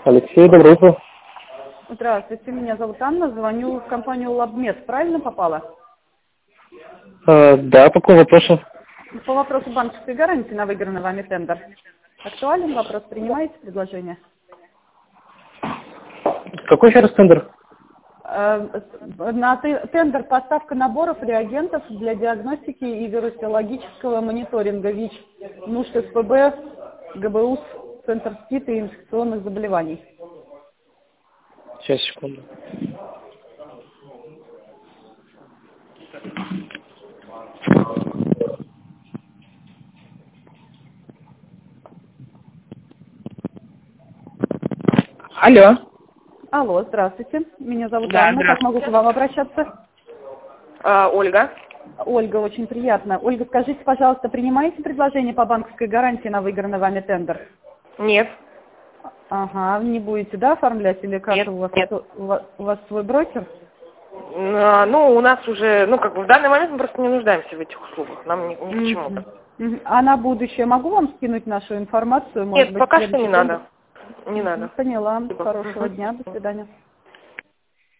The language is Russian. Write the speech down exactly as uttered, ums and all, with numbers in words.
Алексей, доброе утро. Здравствуйте, меня зовут Анна, звоню в компанию LabMed. Правильно попала? А, да, по какому вопросу? По вопросу банковской гарантии на выигранный вами тендер. Актуален вопрос? Принимаете предложение? Какой еще раз тендер? Э, На те- тендер поставка наборов реагентов для диагностики и вирусологического мониторинга ВИЧ, нужд СПБ, ГБУС, Центр СПИД и инфекционных заболеваний. Сейчас, секунду. Алло. Алло, здравствуйте. Меня зовут Да, Анна. Как могу к здравствуйте. вам обращаться? А, Ольга. Ольга, очень приятно. Ольга, скажите, пожалуйста, принимаете предложение по банковской гарантии на выигранный вами тендер? Нет. Ага, не будете, да, оформлять? Или как Нет, у вас, нет. у вас, у вас свой брокер? А, Ну, у нас уже, ну, как бы в данный момент мы просто не нуждаемся в этих услугах. Нам ни, ни к чему. Мгм. Мгм. А на будущее могу вам скинуть нашу информацию? Может Нет, быть, пока что не следующий тендер? надо. Не Мгм. надо. Поняла. Спасибо. Хорошего Мгм. дня. До свидания.